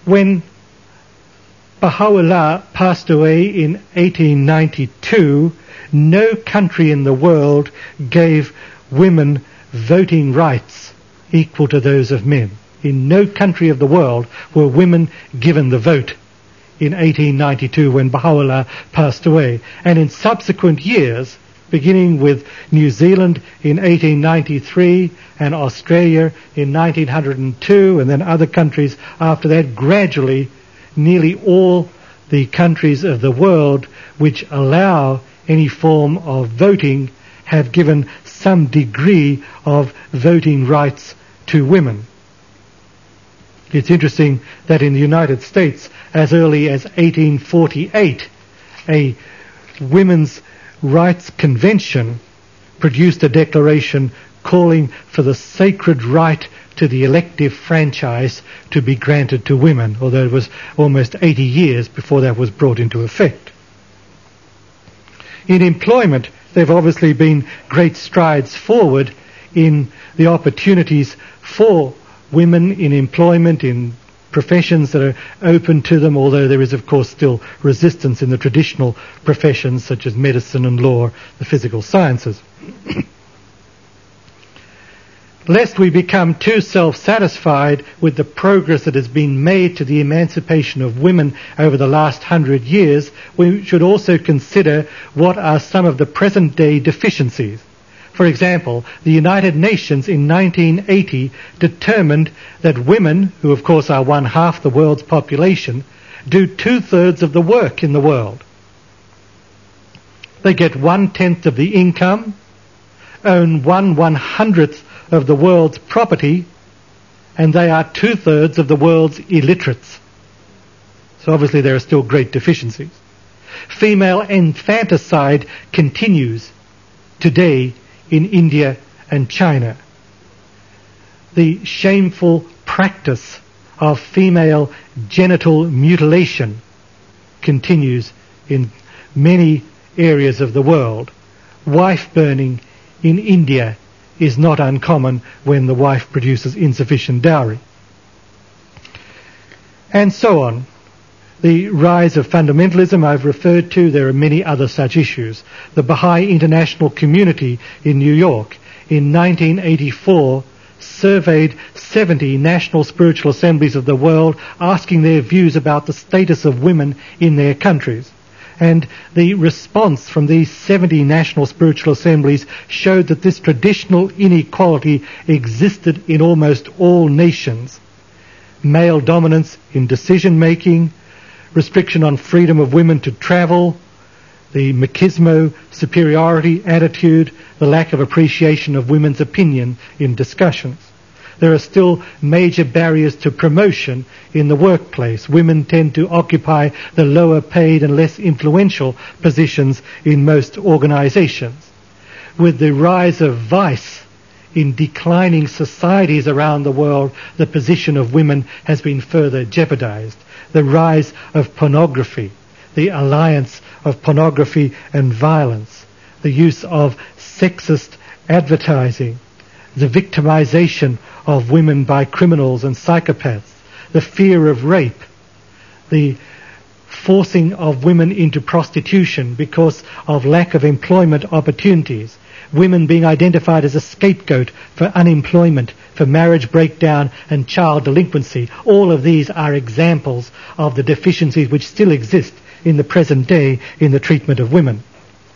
When Baha'u'llah passed away in 1892, no country in the world gave women voting rights equal to those of men. In no country of the world were women given the vote in 1892 when Baha'u'llah passed away. And in subsequent years, beginning with New Zealand in 1893 and Australia in 1902 and then other countries after that, gradually nearly all the countries of the world which allow any form of voting have given some degree of voting rights to women. It's interesting that in the United States, as early as 1848, a women's rights convention produced a declaration calling for the sacred right to the elective franchise to be granted to women, although it was almost 80 years before that was brought into effect. In employment, there have obviously been great strides forward in the opportunities for women in employment, in professions that are open to them, although there is, of course, still resistance in the traditional professions such as medicine and law, the physical sciences. Lest we become too self-satisfied with the progress that has been made to the emancipation of women over the last 100 years, we should also consider what are some of the present-day deficiencies. For example, the United Nations in 1980 determined that women, who of course are 1/2 the world's population, do 2/3 of the work in the world. They get 1/10 of the income, own 1/100th of the world's property, and they are 2/3 of the world's illiterates. So obviously there are still great deficiencies. Female infanticide continues today in India and China. The shameful practice of female genital mutilation continues in many areas of the world. Wife burning in India is not uncommon when the wife produces insufficient dowry. And so on. The rise of fundamentalism I've referred to. There are many other such issues. The Baha'i International Community in New York in 1984 surveyed 70 national spiritual assemblies of the world, asking their views about the status of women in their countries. And the response from these 70 national spiritual assemblies showed that this traditional inequality existed in almost all nations. Male dominance in decision-making, restriction on freedom of women to travel, the machismo superiority attitude, the lack of appreciation of women's opinion in discussions. There are still major barriers to promotion in the workplace. Women tend to occupy the lower paid and less influential positions in most organizations. With the rise of vice in declining societies around the world, the position of women has been further jeopardized. The rise of pornography, the alliance of pornography and violence, the use of sexist advertising, the victimization of women by criminals and psychopaths, the fear of rape, the forcing of women into prostitution because of lack of employment opportunities, women being identified as a scapegoat for unemployment, for marriage breakdown and child delinquency. All of these are examples of the deficiencies which still exist in the present day in the treatment of women.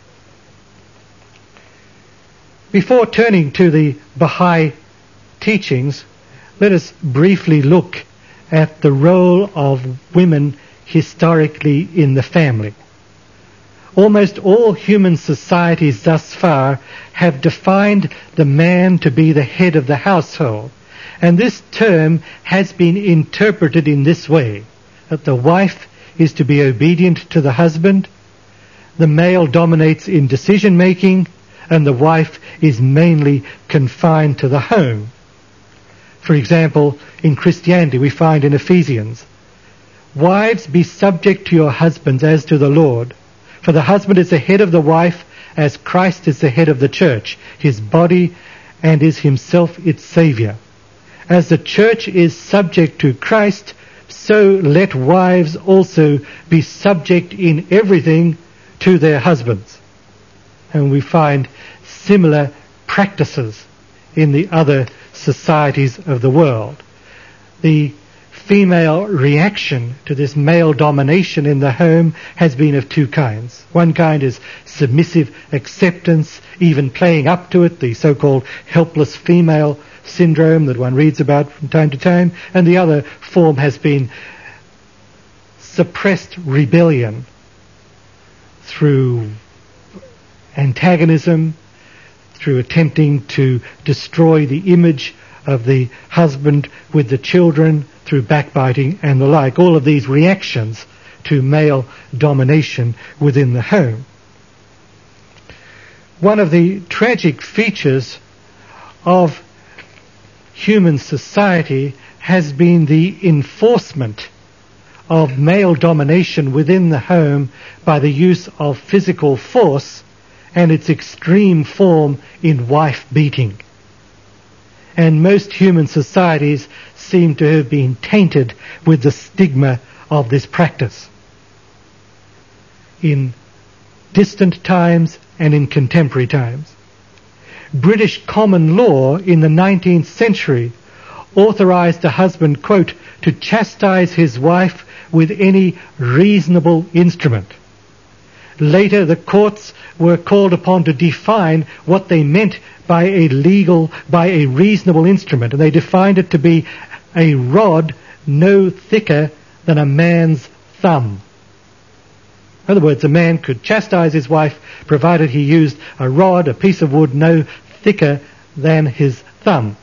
Before turning to the Baha'i teachings, let us briefly look at the role of women historically in the family. Almost all human societies thus far have defined the man to be the head of the household, and this term has been interpreted in this way, that the wife is to be obedient to the husband, the male dominates in decision-making, and the wife is mainly confined to the home. For example, in Christianity we find in Ephesians, "Wives, be subject to your husbands as to the Lord. For the husband is the head of the wife, as Christ is the head of the church, his body, and is himself its Saviour. As the church is subject to Christ, so let wives also be subject in everything to their husbands. And we find similar practices in the other societies of the world. The female reaction to this male domination in the home has been of two kinds. One kind is submissive acceptance, even playing up to it, the so-called helpless female syndrome that one reads about from time to time, and the other form has been suppressed rebellion through antagonism, through attempting to destroy the image of the husband with the children, through backbiting and the like. All of these reactions to male domination within the home. One of the tragic features of human society has been the enforcement of male domination within the home by the use of physical force and its extreme form in wife beating. And most human societies seem to have been tainted with the stigma of this practice. In distant times and in contemporary times. British common law in the 19th century authorized a husband, quote, to chastise his wife with any reasonable instrument. Later, the courts were called upon to define what they meant by a reasonable instrument, and they defined it to be a rod no thicker than a man's thumb. In other words, a man could chastise his wife provided he used a rod, a piece of wood no thicker than his thumb.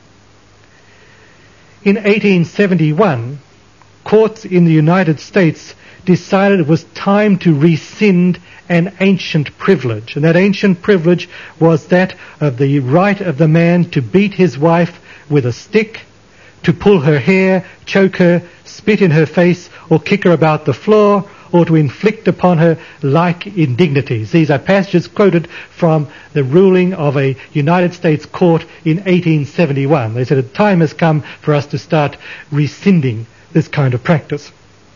In 1871, courts in the United States decided it was time to rescind an ancient privilege. And that ancient privilege was that of the right of the man to beat his wife with a stick, to pull her hair, choke her, spit in her face, or kick her about the floor, or to inflict upon her like indignities. These are passages quoted from the ruling of a United States court in 1871. They said the time has come for us to start rescinding this kind of practice.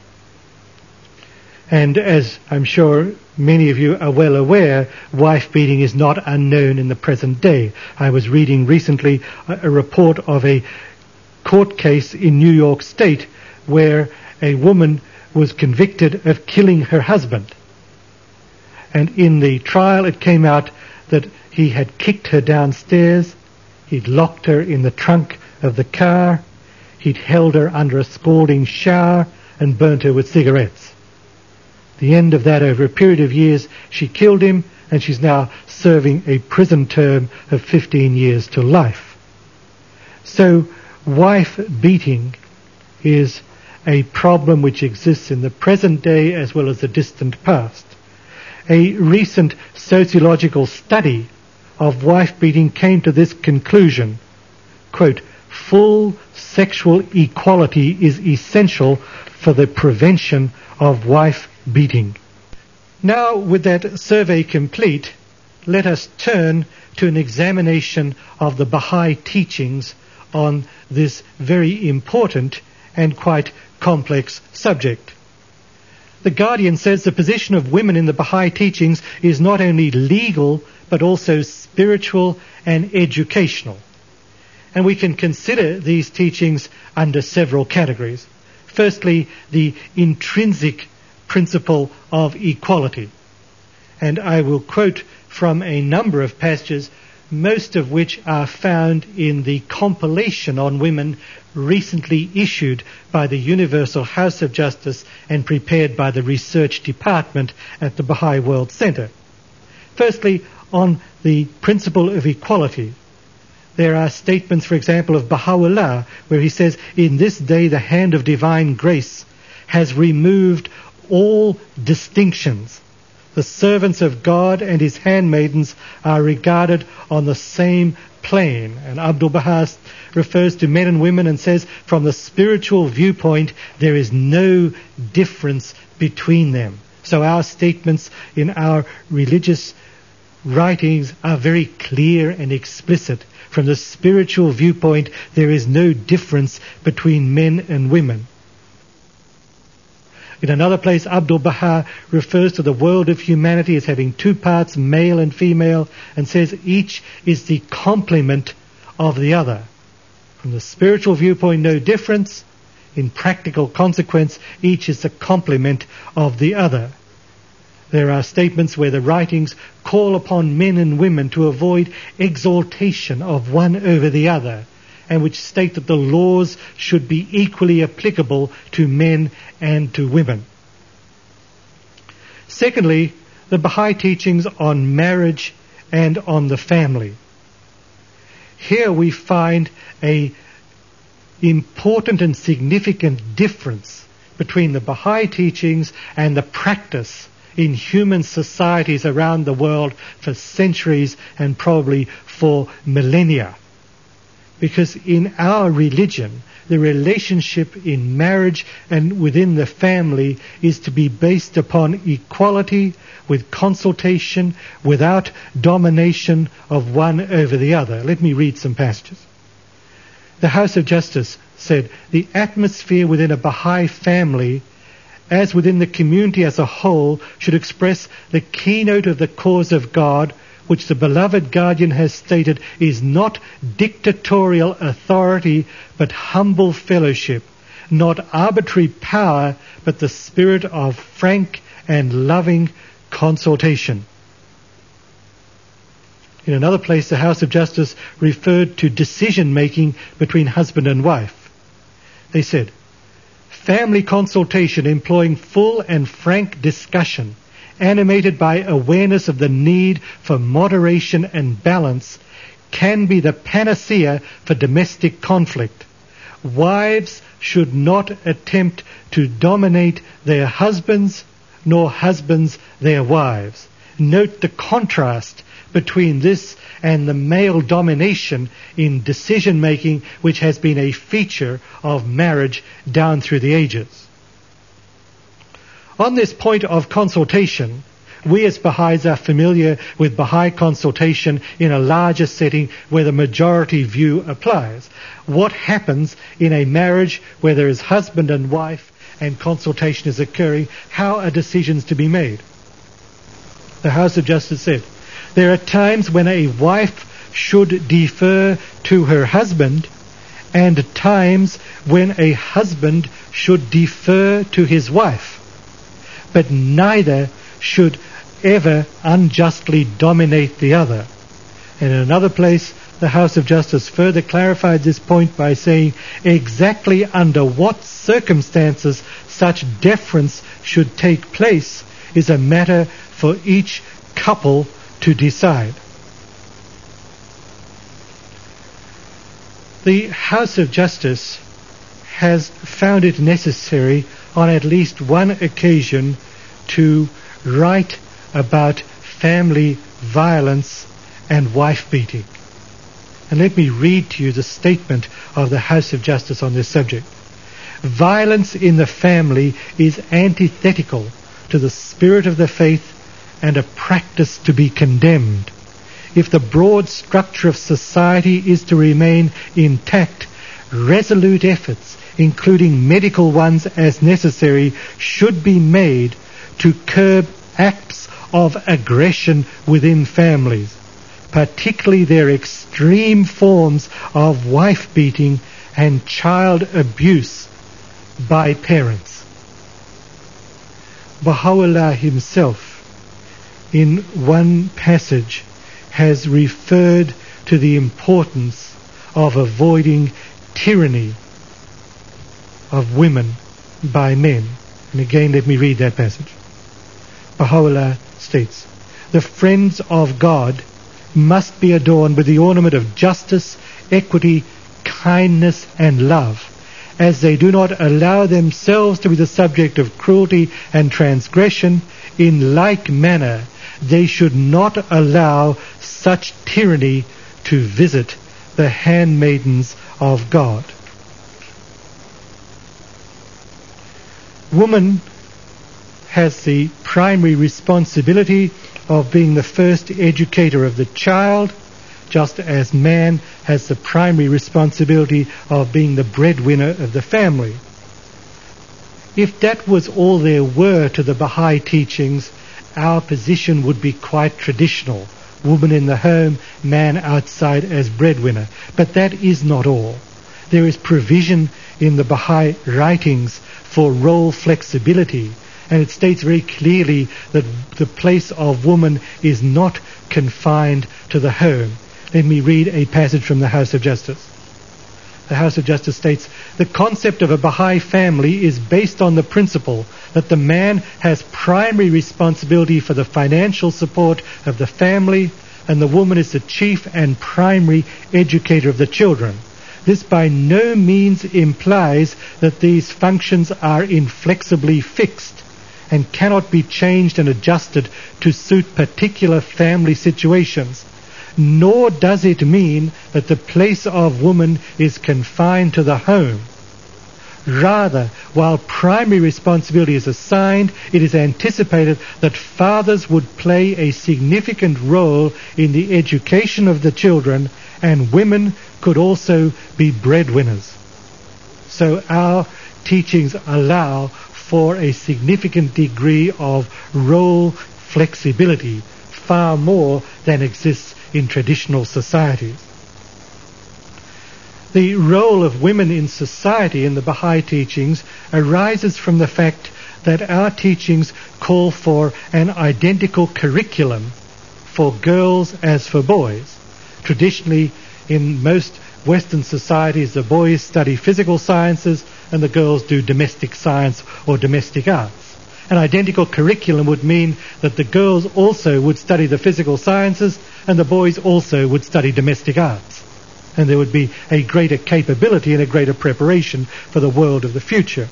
And as I'm sure many of you are well aware, wife beating is not unknown in the present day. I was reading recently a report of a court case in New York State where a woman was convicted of killing her husband. And in the trial it came out that he had kicked her downstairs, he'd locked her in the trunk of the car, he'd held her under a scalding shower and burnt her with cigarettes. The end of that, over a period of years, she killed him, and she's now serving a prison term of 15 years to life. So wife beating is a problem which exists in the present day as well as the distant past. A recent sociological study of wife beating came to this conclusion, quote, full sexual equality is essential for the prevention of wife beating. Now, with that survey complete, let us turn to an examination of the Baha'i teachings on this very important and quite complex subject. The Guardian says the position of women in the Baha'i teachings is not only legal but also spiritual and educational. And we can consider these teachings under several categories. Firstly, the intrinsic principle of equality. And I will quote from a number of passages, most of which are found in the compilation on women recently issued by the Universal House of Justice and prepared by the Research Department at the Baha'i World Center. Firstly, on the principle of equality. There are statements, for example, of Baha'u'llah, where he says, in this day the hand of divine grace has removed all distinctions. The servants of God and his handmaidens are regarded on the same plane. And Abdul Baha refers to men and women and says, from the spiritual viewpoint, there is no difference between them. So our statements in our religious writings are very clear and explicit. From the spiritual viewpoint, there is no difference between men and women. In another place, Abdu'l-Baha refers to the world of humanity as having two parts, male and female, and says each is the complement of the other. From the spiritual viewpoint, no difference. In practical consequence, each is the complement of the other. There are statements where the writings call upon men and women to avoid exaltation of one over the other, and which state that the laws should be equally applicable to men and to women. Secondly, the Baha'i teachings on marriage and on the family. Here we find an important and significant difference between the Baha'i teachings and the practice in human societies around the world for centuries and probably for millennia. Because in our religion, the relationship in marriage and within the family is to be based upon equality, with consultation, without domination of one over the other. Let me read some passages. The House of Justice said, "The atmosphere within a Baha'i family, as within the community as a whole, should express the keynote of the cause of God, which the beloved guardian has stated is not dictatorial authority, but humble fellowship, not arbitrary power, but the spirit of frank and loving consultation." In another place, the House of Justice referred to decision-making between husband and wife. They said, "Family consultation employing full and frank discussion, animated by awareness of the need for moderation and balance, can be the panacea for domestic conflict. Wives should not attempt to dominate their husbands, nor husbands their wives." Note the contrast between this and the male domination in decision-making, which has been a feature of marriage down through the ages. On this point of consultation, we as Baha'is are familiar with Baha'i consultation in a larger setting where the majority view applies. What happens in a marriage where there is husband and wife and consultation is occurring? How are decisions to be made? The House of Justice said, "There are times when a wife should defer to her husband, and times when a husband should defer to his wife. But neither should ever unjustly dominate the other." And in another place, the House of Justice further clarified this point by saying exactly under what circumstances such deference should take place is a matter for each couple to decide. The House of Justice has found it necessary on at least one occasion to write about family violence and wife beating. And let me read to you the statement of the House of Justice on this subject. "Violence in the family is antithetical to the spirit of the faith and a practice to be condemned. If the broad structure of society is to remain intact, resolute efforts, including medical ones as necessary, should be made to curb acts of aggression within families, particularly their extreme forms of wife beating and child abuse by parents." Baha'u'llah himself, in one passage, has referred to the importance of avoiding tyranny of women by men. And again, let me read that passage. Baha'u'llah states, "The friends of God must be adorned with the ornament of justice, equity, kindness, and love, as they do not allow themselves to be the subject of cruelty and transgression. In like manner, they should not allow such tyranny to visit the handmaidens of God." Woman has the primary responsibility of being the first educator of the child, just as man has the primary responsibility of being the breadwinner of the family. If that was all there were to the Baha'i teachings, our position would be quite traditional. Woman in the home, man outside as breadwinner. But that is not all. There is provision in the Baha'i writings for role flexibility, and it states very clearly that the place of woman is not confined to the home. Let me read a passage from the House of Justice. The House of Justice states, the concept of a Baha'i family is based on the principle that the man has primary responsibility for the financial support of the family, and the woman is the chief and primary educator of the children. This by no means implies that these functions are inflexibly fixed and cannot be changed and adjusted to suit particular family situations. Nor does it mean that the place of woman is confined to the home. Rather, while primary responsibility is assigned, it is anticipated that fathers would play a significant role in the education of the children, and women could also be breadwinners. So our teachings allow for a significant degree of role flexibility, far more than exists in traditional societies. The role of women in society in the Baha'i teachings arises from the fact that our teachings call for an identical curriculum for girls as for boys. Traditionally, in most Western societies, the boys study physical sciences and the girls do domestic science or domestic arts. An identical curriculum would mean that the girls also would study the physical sciences and the boys also would study domestic arts. And there would be a greater capability and a greater preparation for the world of the future.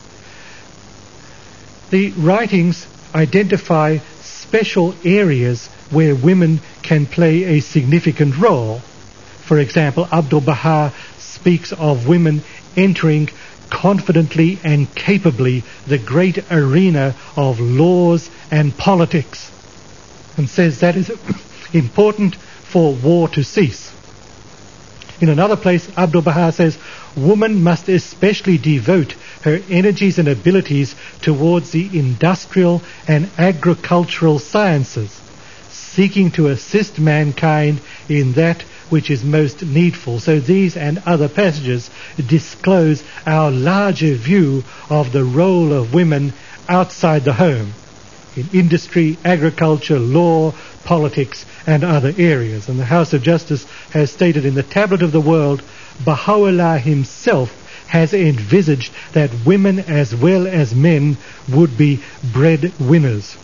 The writings identify special areas where women can play a significant role. For example, Abdu'l-Baha speaks of women entering confidently and capably the great arena of laws and politics, and says that is important for war to cease. In another place, Abdu'l-Baha says, woman must especially devote her energies and abilities towards the industrial and agricultural sciences, seeking to assist mankind in that which is most needful. So these and other passages disclose our larger view of the role of women outside the home, in industry, agriculture, law, politics, and other areas. And the House of Justice has stated in the Tablet of the World, Baha'u'llah himself has envisaged that women as well as men would be breadwinners.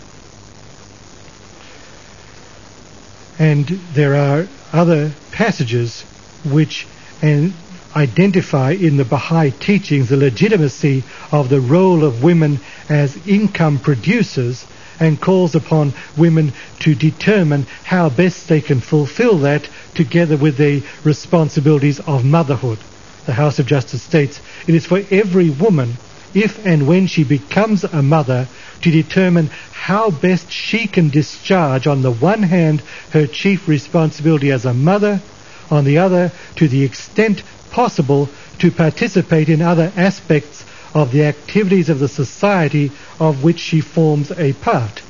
And there are other passages which identify in the Baha'i teachings the legitimacy of the role of women as income producers, and calls upon women to determine how best they can fulfill that together with the responsibilities of motherhood. The House of Justice states, it is for every woman, if and when she becomes a mother, to determine how best she can discharge, on the one hand, her chief responsibility as a mother, on the other, to the extent possible, to participate in other aspects of the activities of the society of which she forms a part.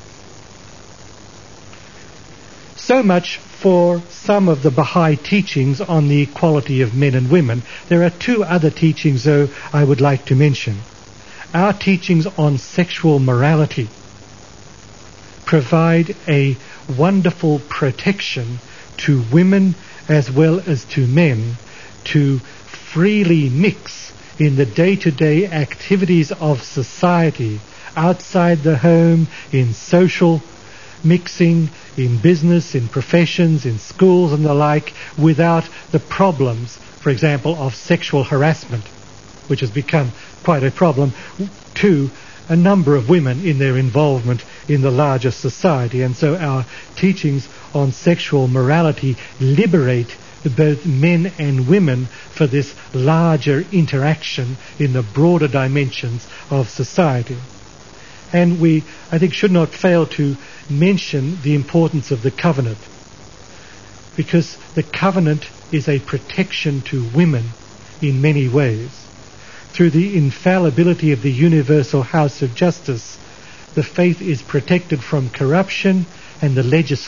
So much for some of the Baha'i teachings on the equality of men and women. There are two other teachings, though, I would like to mention. Our teachings on sexual morality provide a wonderful protection to women as well as to men to freely mix in the day-to-day activities of society, outside the home, in social mixing, in business, in professions, in schools and the like, without the problems, for example, of sexual harassment, which has become quite a problem to a number of women in their involvement in the larger society. And so our teachings on sexual morality liberate both men and women for this larger interaction in the broader dimensions of society. And we, I think, should not fail to mention the importance of the covenant, because the covenant is a protection to women in many ways. through the infallibility of the universal house of justice, the faith is protected from corruption and the legislation